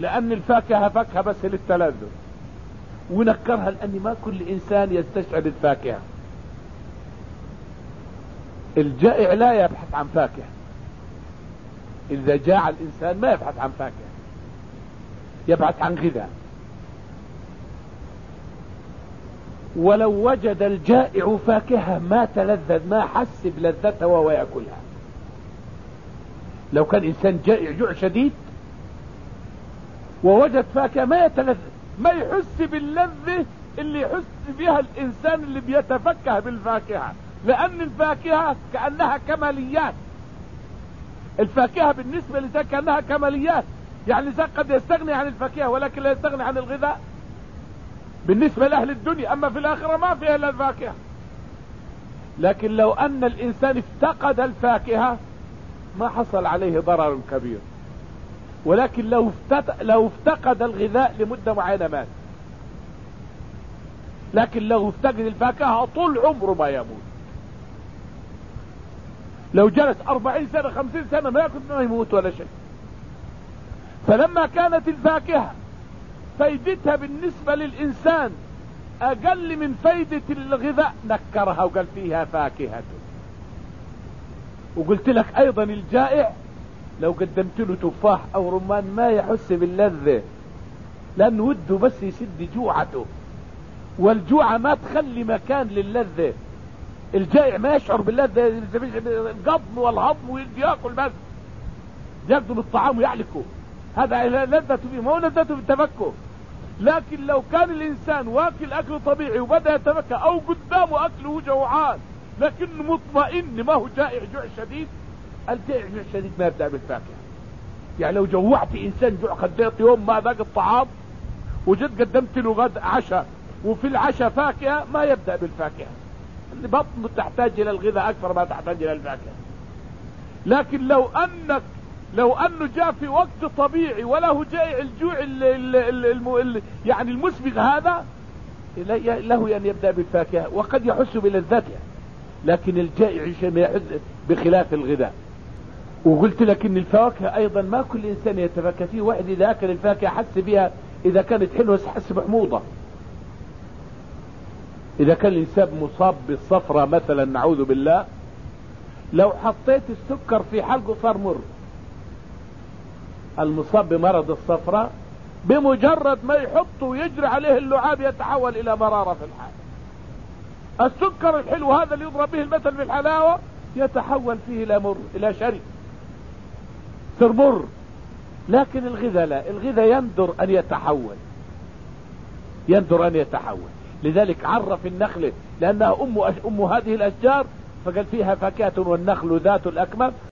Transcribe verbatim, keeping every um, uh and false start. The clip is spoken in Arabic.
لأن الفاكهة فاكهة بس للتلذذ، ونكرها لأن ما كل إنسان يستشعر الفاكهة. الجائع لا يبحث عن فاكهة، إذا جاع الإنسان ما يبحث عن فاكهة، يبحث عن غذاء. ولو وجد الجائع فاكهة ما تلذذ، ما حس بلذتها وهو يأكلها. لو كان إنسان جائع جوع شديد ووجد فاكهة ما يتلذذ، ما يحس باللذة اللي يحس بها الإنسان اللي بيتفكه بالفاكهة، لأن الفاكهة كأنها كماليات. الفاكهة بالنسبة لذلك كأنها كماليات، يعني الإنسان قد يستغني عن الفاكهة ولكن لا يستغني عن الغذاء بالنسبة لأهل الدنيا. أما في الآخرة ما فيها إلا الفاكهة. لكن لو أن الإنسان افتقد الفاكهة ما حصل عليه ضرر كبير، ولكن لو لو افتقد الغذاء لمدة معينة مات. لكن لو افتقد الفاكهة طول عمره ما يموت. لو جلس أربعين سنة خمسين سنة ما يأكل ما يموت ولا شيء. فلما كانت الفاكهة فايدتها بالنسبة للإنسان أقل من فايدة الغذاء نكرها وقال فيها فاكهة. وقلت لك أيضا الجائع لو قدمت له تفاح أو رمان ما يحس باللذة، لأن وده بس يسد جوعته، والجوع ما تخلي مكان للذة. الجائع ما يشعر باللذة، القضم والهضم ويجي يأكل بس، يقدم الطعام ويعلكه، هذا لذته فيه، ما هو لذته بالتفكه. لكن لو كان الإنسان واكل أكل طبيعي وبدأ يتفكه، أو قدامه أكله جوعان لكنه مطمئن ما هو جائع جوع شديد، الجائع جوع شديد ما يبدأ بالفاكهة. يعني لو جوعت إنسان جوع خديت يوم ما ذاق الطعام وجد قدمت له غد عشاء وفي العشاء فاكهة، ما يبدأ بالفاكهة، اللي بطنه تحتاج إلى الغذاء أكثر ما تحتاج إلى الفاكهة. لكن لو أنك لو أنه جاء في وقت طبيعي وله جائع الجوع ال ال ال ال يعني المسبغ، هذا له أن يبدأ بالفاكهة وقد يحس بلذتها. لكن الجائع يحس بخلاف الغذاء. وقلت لك ان الفواكه ايضا ما كل انسان يتفكه فيه. واحد اذا اكل الفاكهة حس بها، اذا كانت حلوة حس بحموضة. اذا كان الانسان مصاب بالصفرة مثلا نعوذ بالله، لو حطيت السكر في حلقه صار مر. المصاب بمرض الصفرة بمجرد ما يحطه ويجري عليه اللعاب يتحول الى مرارة في الحال. السكر الحلو هذا اللي يضرب به المثل في الحلاوة يتحول فيه الى مر، الى شرب، صار مر. لكن الغذاء لا، الغذاء يندر ان يتحول، يندر ان يتحول. لذلك عرف النخلة لانها ام ام هذه الاشجار، فقال فيها فاكهة والنخل ذات الاكمام.